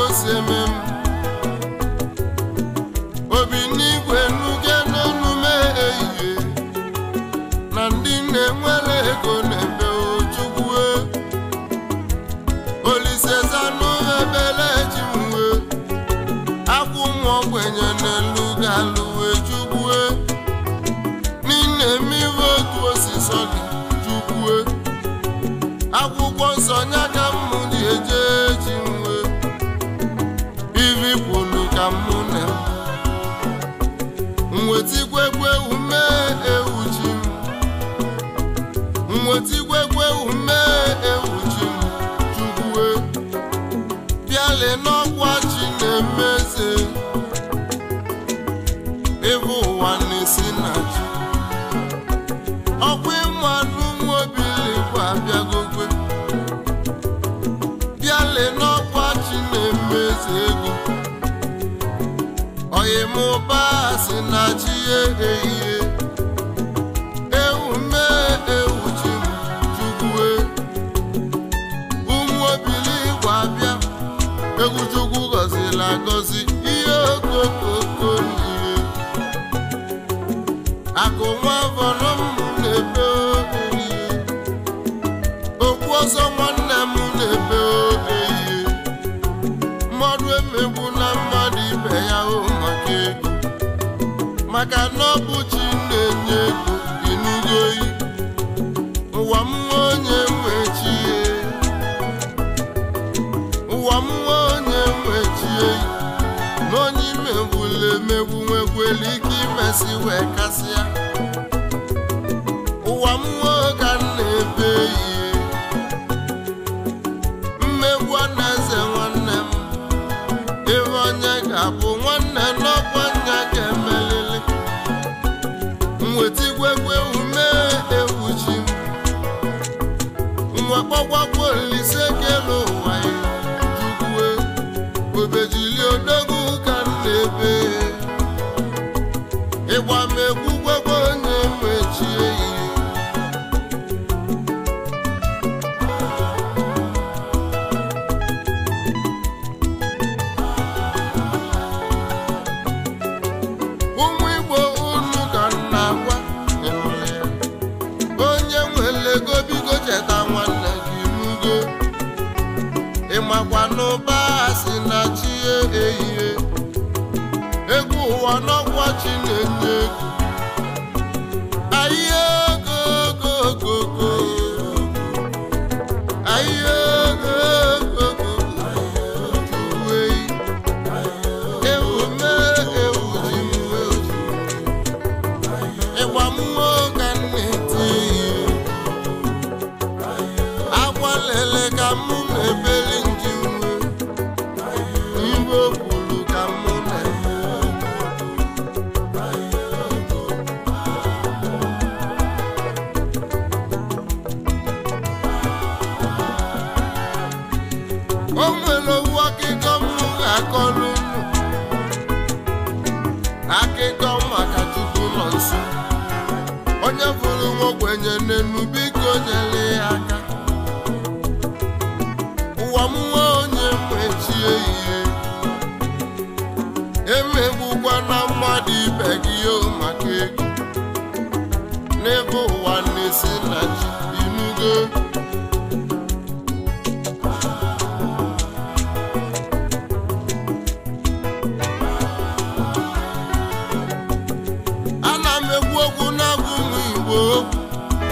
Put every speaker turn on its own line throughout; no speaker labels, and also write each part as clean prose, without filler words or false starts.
semem obi n'igwe nuge n'onume ehihie na ndị na-enwere ego na-ebe ojugwe Olise zanụ ebele ji mwe akwụ nwa ogbenye n'elu galụ ejugwe n'ine mmiri otu osisi dị jugwe akwụkwọ nsọ nya ka mmụ dị eje ji mwe ivi kwulu ka mmụ na mwetigwegwe ume ewu ji mwetigwegwe ume ewu ji jugwe bịale n'ọkwa chi na-emeze ebe ụwa na-esi na ji ọkwa ịmanụ nwobili kwa bịagogwe bịale n'ọkwa chi na-emeze ego oyi mụba si na chi ehihie ewu mee ewu ji jugwe ụmụ obili kwa bịa egwu Chukwu gọzila agọzi ihe okokoko n'ihe akụ nwa vọrọ m na-ebe ehihie okwu ọzọ nwanne m na-ebe ehihie mmadụ emegbu na mmadụ ibe ya maka ego maka na ọ bụ chi na-enye ego ịnụgo oyi ụwa m nwa onye nwe chi ụwa m nwa onye nwe chi na onye imegbula emegbu nwekwere ike imesi wee kasịa ụwa m nwa ka m na-ebe ihe mmegbu na-eze nwanne m ebe onye ga-abụ nwanne n'ọkwa nya ga-emelili mwetigwegwe ume ewu ji nwa kpọkwakwa Olise kele ụwa ya jugwe obejili odogwu ka m na-ebe ịgba m egwu gwegwe onye mechie ihe ụmụ Igbo unu ka m na-agwa onye nwere ego bigo cheta nwanne gị nugo ịmakwa n'ụba si na chi ehihie egwu ụwa n'ọkwa chi na-enye ego ahịa ego ogogogo ahịa ego juwe ewu mee ewu ji mwe ịgba mmụọ ka m na-eti ihe akwa lele ka mụ na-ebeli nji nwe iwe okwulu ka mụ na-ebe o nwere owu akịkọ m ga-akọrọ unu akịkọ maka Chukwu nọ nso onye fụrụ nwa ogbenye n'enu biko nyere ya aka ụwa m nwa onye mechie ihe emegbukwa na mmadụ ibe gị maka ego n'ebe ụwa na-esi na chi inugo ana m egwu okwu na-agụ ụmụ Igbo okwu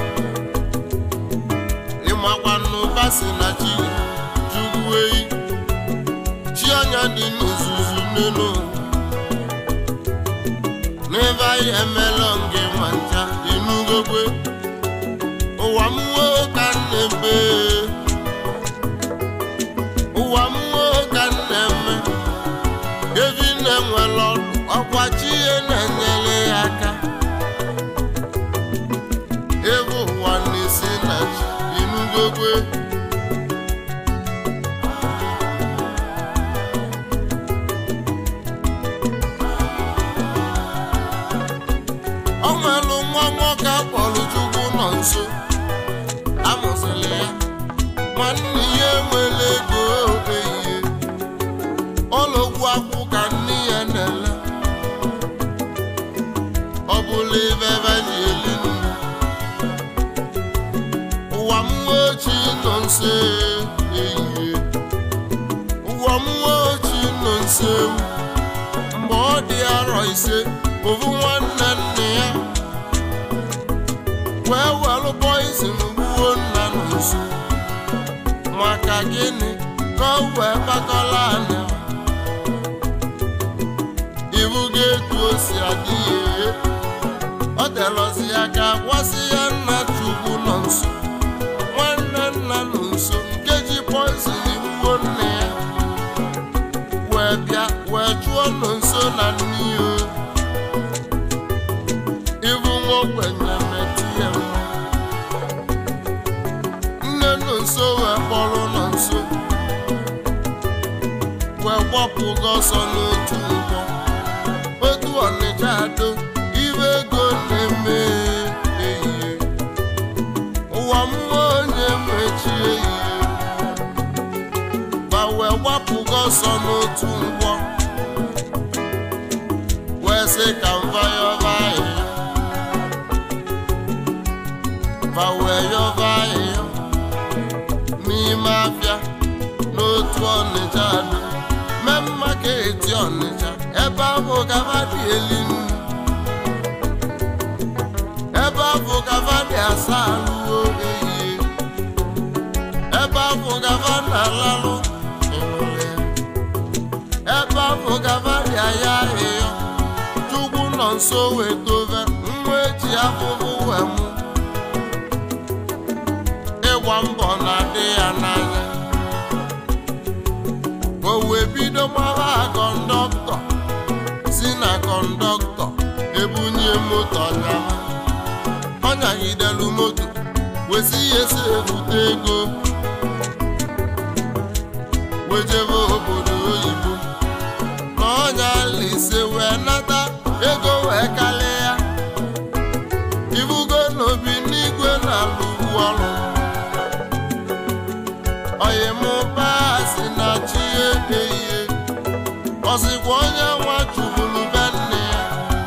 ịmakwa n'ụba si na chi jugwe chi anya dị n'ozuzu n'elu n'ebe anyị emela ngị ma ncha inugokwe ụwa m nwa ka m na-ebe ụwa m nwa ka m na-eme evi na-enwere ọrụ ọkwa chi ihe na-enyere ya aka ebe ụwa na-esi na chi inugokwe o nwere nwa nwoke akpọrọ Chukwu nọ nso amụsịrị ya nwanne ya enwere ego ehihie ochi nọ nso ehihie ụwa mmụọ ochi nọ nso mgbe ọ dị arọ ise ovu nwanne nne ya wee welụ poizin gbuo nna nso maka gịnị ka o wee kpakọla anya ibu ga-etu o si adị ya ọ telọzi ya ka gwasị ya nna Chukwu nọ nso nwanne nna nọ nso nke ji poizin gbuo nne ya wee bịa wee chụọ nọ nso na nne ya ibu nwa ogbenye metụ ya nne nọ nso wee kpọrọ nọ nso wee gbapụga ọsọ n'otu ụgbọ otu Ọnịcha Ado ibe ego na-eme ehihie ụwa mmụọ onye mechi ehihie ma wee gbapụga ọsọ n'otu ụgbọ wee sị ka mva yọba ahịhịa ma wee yọba ahịhịa n'ime afịa n'otu Ọnịcha Ado mee maka eti Ọnịcha ebe ahụ gaba dị eli nnu ebe ahụ gaba dị asa alụwo ehihie ebe ahụ gaba na-alalụ ebe ahụ gaba dị aya ahịhịa Chukwu nọ nso wee dove nwa eji afụfụ wee mụ ịgba mbọ na-adị ya n'anya o wee bido mara kọndọktọ si na kọndọktọ ebunye moto nyama ọ nyagidelu moto wesi ya esi ebute ego wejebe obodo oyibo na ọnya lise wee nata ego wee kalịa ya ibugo n'obi n'igwe na-alụbu ọrụ oyimụba si na chi ehihie ọzikwa onye nwa chụburu be nne ya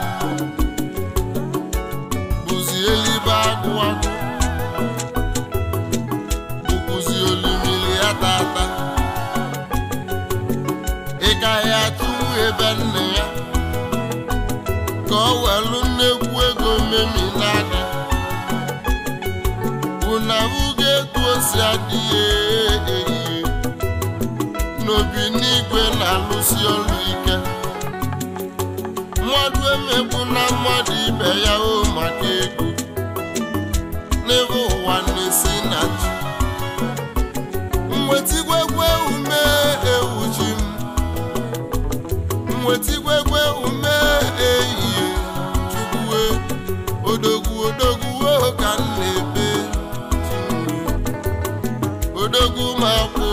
bụzi elibe agụ agụ bụkwụzi olimili ya tata ịgaghị achụwu ebe nne ya ka ọ welu nnekwu ego memi n'aka unabuga etu o si adị ehihie n'obi n'igwe na-alụsi ọrụ ike mmadụ emegbu na mmadụ ibe ya o maka ego n'ebe ụwa na-esi na ji mwetigwegwe ume ewuchi m mwetigwegwe ume ehihie Chukwue odogwu odogwu ka m na-ebe odogwu ma kwụ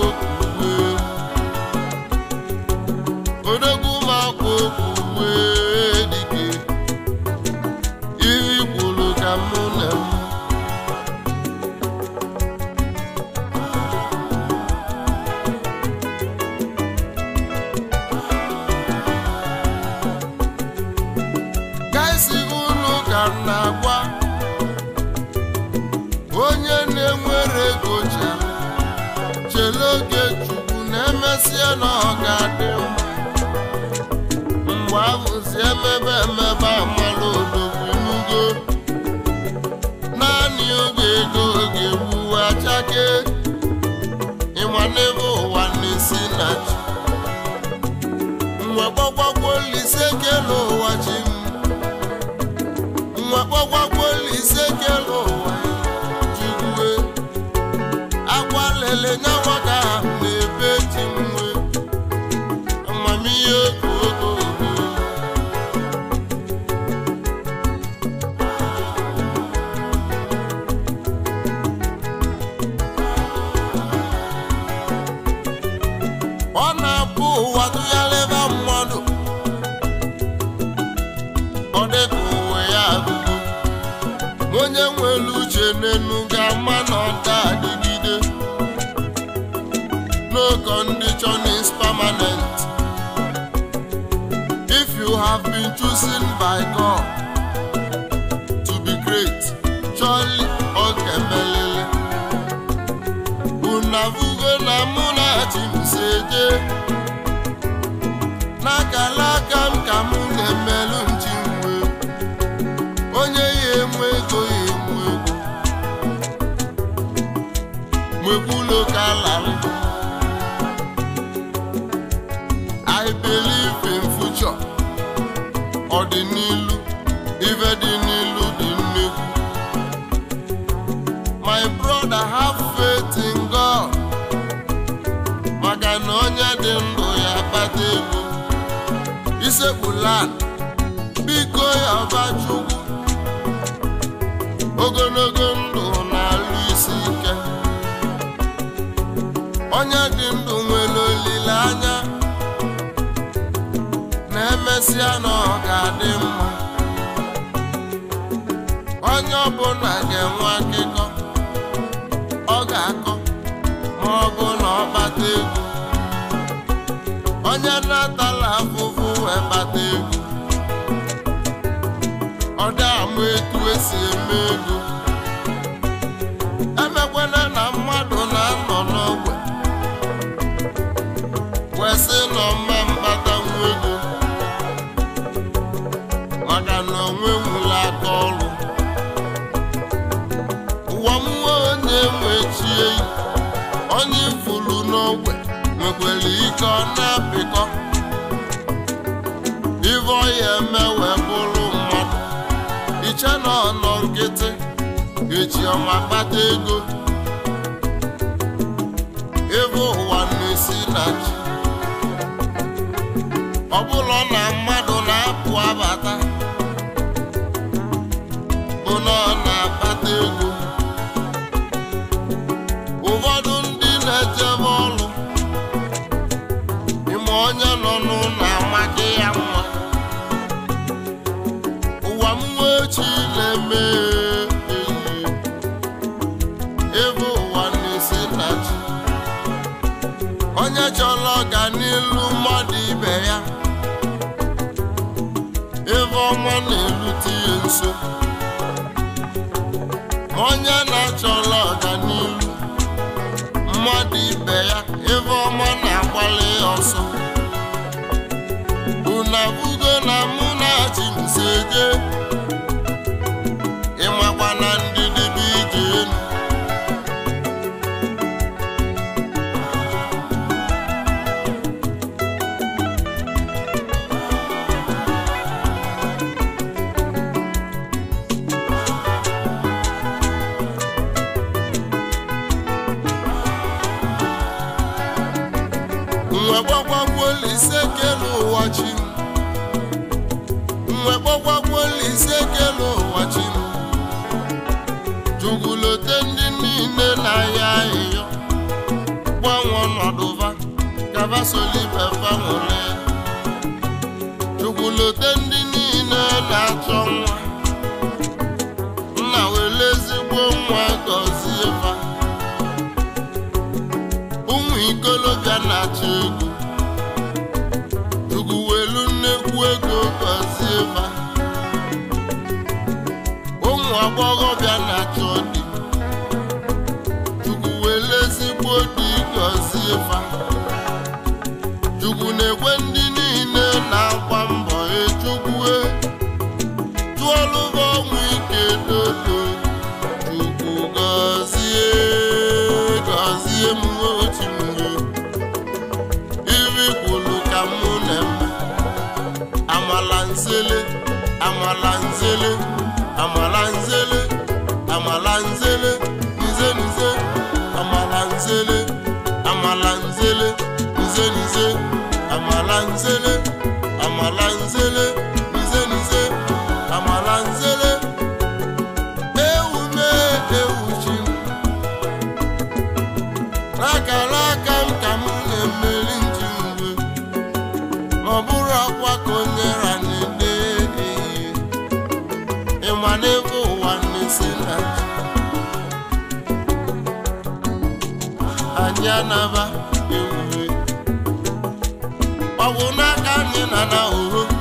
odogwu ma kwụ okwu dike iri kwuru ka mụ na m gaisi unu ka m na-agwa onye na-enwere ego chere oge Chukwu na-emesịa na ọ ga-adị mgbe ahụzi emebe amalụ odogwu n'ugo naanị oge ego ga-egbu achake ịma n'ebe ụwa na-esi na chi mwe gbagwagwo Olise kele ụwa chi mwe gbagwagwo Olise kele ụwa Chukwue agwa lele nyawa ka na-ebe chi mwe amamihe ogo ọ na-abụ ụwa tụgharịba mmadụ ọ dịka ụwa ya agụgo onye nwere uche n'enu ga-ama na ọ ga-adịgide no condition is permanent if you have been chosen by God to be great surely ọ ga-emelele unavugo na mụ na chi m si eje n'akala aka m ka mụ na-emelụ nchi mwe onye ya enwe ego ya enwe ego mwekwulo ka larị I believe in future ọdịnilu ife dị n'ilu dị nnekwu my brother have faith in God maka na onye dị ndụ ya akpata ego isekpula biko ya ọba Chukwu ogologo ndụ na-alụ isi ike onye dị ndụ nwere olileanya na-emesịa na ọ ga-adị mma onye ọbụla ga-enwe akụkọ ọ ga-akọ ma ọ bụ na ọ kpata ego onye na-atala afụfụ wee kpata ego ọ dị-amụ etu esi eme ego emekwana na mmadụ na-anọ n'ogbe wee sị na ọma mkpata nwa ego maka na onwe nwụrụ aka ọrụ ụwa mmụọ onye nwechie onye ifulu n'ogbe nwekwara ike ọ na-apịkọ ive ọya eme wee bụrụ mmadụ iche na ọnọ nkịtị echi ọma kpata ego ebe ụwa na-esi na chi ọ bụla na mmadụ na-apụ abata bụ na ọ na-akpata ego ụfọdụ ndị na-ejebe ọrụ ime onye nọ n'ụlọ amaghị ya mma ụwa mmụọ echi na-eme ebe ụwa na-esi na chi onye chọrọ ọganilu mmadụ ibe ya ebe ọma na-erute ya nso onye na-achọrọ ọganilu mmadụ ibe ya ebe ọma na-agbalị ọsọ unavugo na mụ na chi m si eje ịmakwa na ndidi bụ ije enu Olise kele ụwa chi m nwekpọkwakwa Olise kele ụwa chi m jugulote ndị niile na-ahịa ahịhịa gbanwe ọnọdụva kaba solibefa nwere jugulote ndị niile na-achọ nwa nna were ezigbo nwa gọzie fa ụmụ ikolobịa na-achọ ego ego gọzie fa ụmụ agbọghọbịa na-achọ di Chukwu were ezigbo di gọzie fa Chukwu na-ekwe ndị niile na-agba mbọ Chukwu tụọlụba ọnwụ ike dodo Chukwu gọzie m ochi mmiri iri kwulu ka mụ na-eme amalanzele amalanzele amalanzele amalanzele nize nize amalanzele amalanzele nize nize amalanzele amalanzele nize nize amalanzele ewume ewuchi rakala aka m ka m na-emeri nji mgbe ma ọ bụrụ akwa ka onye ra na-ede ịma n'ebe ụwa na-esi na anyị anaba ewuwe ọ bụ n'aka anyị na na oho